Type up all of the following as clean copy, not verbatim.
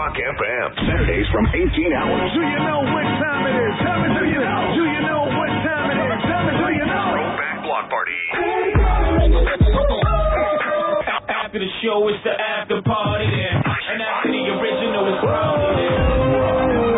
Rock FM. Saturdays from 18 hours. Do you know what time it is? Tell me, do you know? Do you know what time it is? Tell me, do you know? Throwback Block Party. After the show, it's the after party. And after the original, it's probably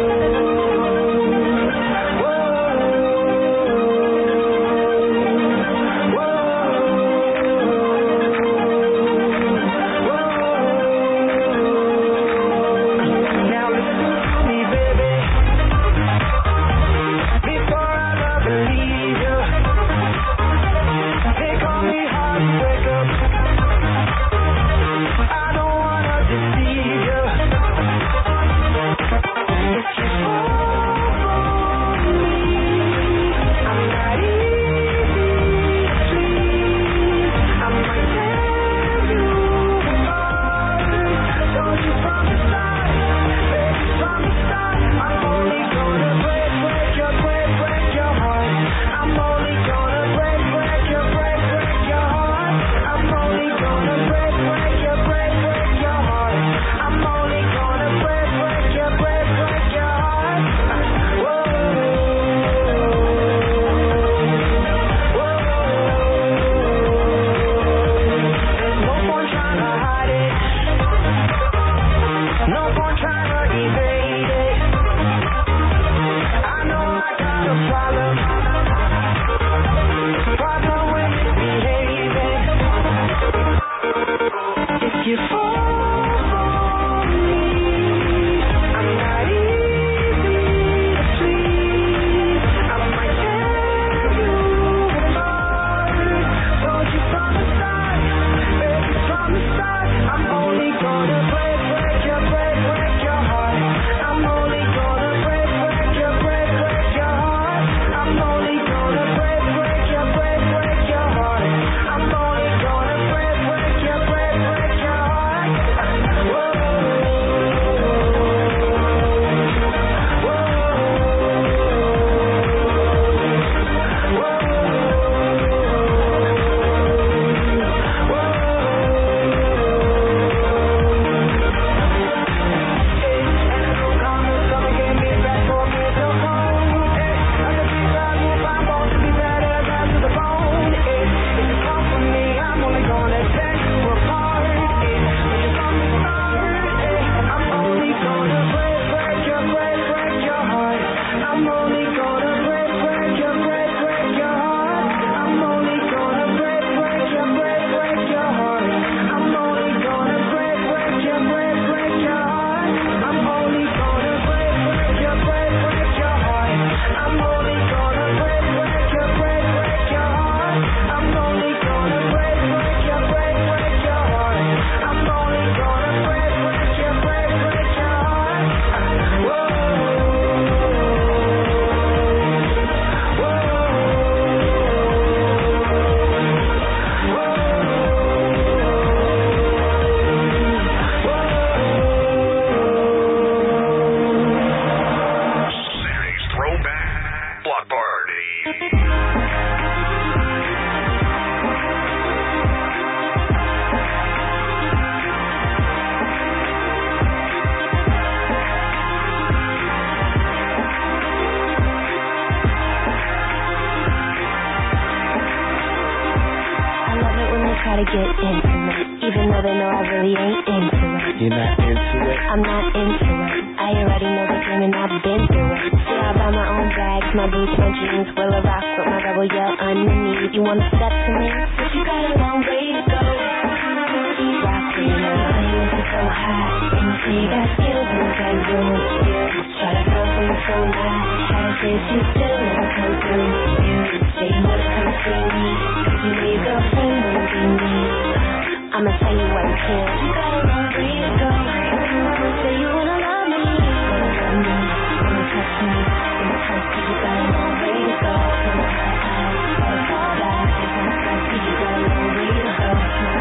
to get into it, even though they know I really ain't into it. You're not into it? I'm not into it. I already know the game and I've been through it. Yeah, I buy my own bags, my boots, my jeans, will I rock with my rebel yell underneath. You wanna step to me? But you got a long way to go. Rockin' on my hands are so hot, and you say you got skills in the bedroom. Try to come from so nice, try to say you still never come through. You say you wanna come see me, cause you know your girlfriend won't be me. I'ma tell you what you can. You got a long way to go. Say you wanna love me, wanna touch me, cause you got a long way to go. Wanna fall back, cause you got a long way to go.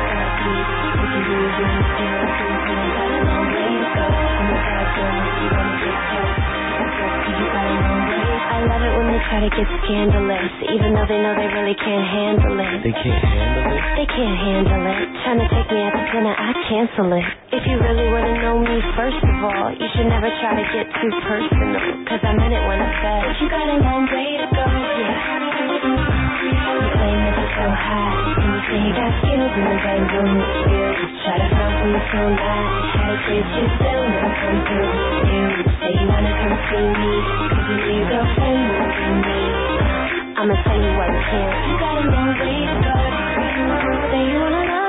If you lose me, you got a long way to go. I'm a bad girl, you wanna get close. You got a long way. I love it when they try to get scandalous, even though they know they really can't handle it. They can't handle it? they can't handle it. Trying to take me out to dinner, I cancel it. If you really wanna know me, first of all, you should never try to get too personal, cause I meant it when I said, but you got a long way to go, yeah. You claim that you're so hot, and you say you got skills in the bedroom. You just try to front from the phone line. Had a chance to still never come through. You say you wanna come see me, cause you see your girlfriend moving me. I'ma tell you what you can't. You got a long way to go. Say you wanna love